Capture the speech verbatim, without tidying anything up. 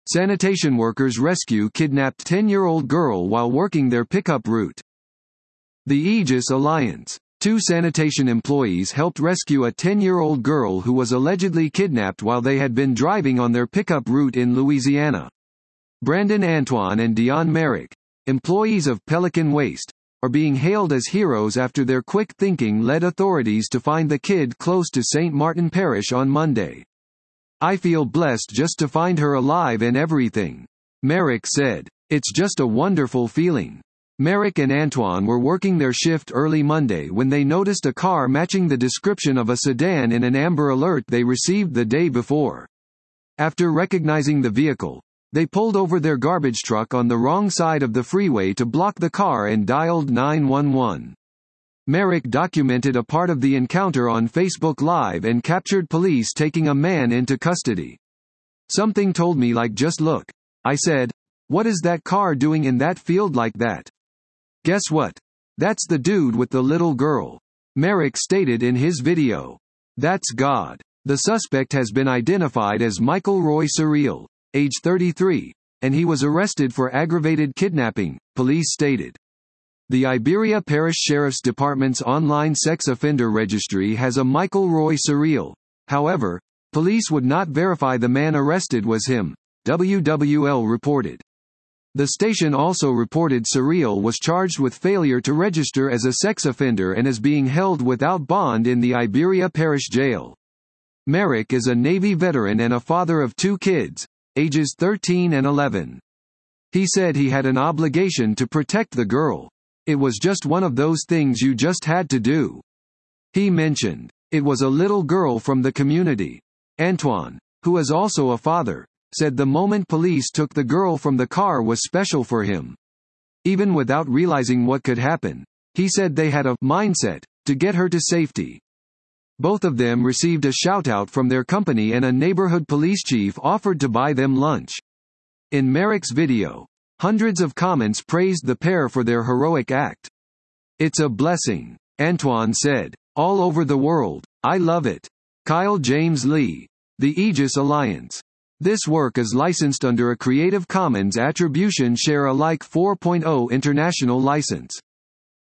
Sanitation workers rescue kidnapped ten-year-old girl while working their pickup route. The Aegis Alliance. Two sanitation employees helped rescue a ten-year-old girl who was allegedly kidnapped while they had been driving on their pickup route in Louisiana. Brandon Antoine and Dion Merrick, employees of Pelican Waste, are being hailed as heroes after their quick thinking led authorities to find the kid close to Saint Martin Parish on Monday. "I feel blessed just to find her alive and everything," Merrick said. "It's just a wonderful feeling." Merrick and Antoine were working their shift early Monday when they noticed a car matching the description of a sedan in an Amber Alert they received the day before. After recognizing the vehicle, they pulled over their garbage truck on the wrong side of the freeway to block the car and dialed nine one one. Merrick documented a part of the encounter on Facebook Live and captured police taking a man into custody. "Something told me like just look," I said. "What is that car doing in that field like that?" "Guess what? That's the dude with the little girl," Merrick stated in his video. "That's God." The suspect has been identified as Michael Roy Surreal, age thirty-three, and he was arrested for aggravated kidnapping, police stated. The Iberia Parish Sheriff's Department's online sex offender registry has a Michael Roy Surreal. However, police would not verify the man arrested was him, W W L reported. The station also reported Surreal was charged with failure to register as a sex offender and is being held without bond in the Iberia Parish Jail. Merrick is a Navy veteran and a father of two kids, ages thirteen and eleven. He said he had an obligation to protect the girl. "It was just one of those things you just had to do." He mentioned, "It was a little girl from the community." Antoine, who is also a father, said the moment police took the girl from the car was special for him. Even without realizing what could happen, he said they had a mindset to get her to safety. Both of them received a shout-out from their company and a neighborhood police chief offered to buy them lunch. In Merrick's video, hundreds of comments praised the pair for their heroic act. "It's a blessing," Antoine said. "All over the world, I love it." Kyle James Lee. The Aegis Alliance. This work is licensed under a Creative Commons Attribution Share Alike four point oh international license.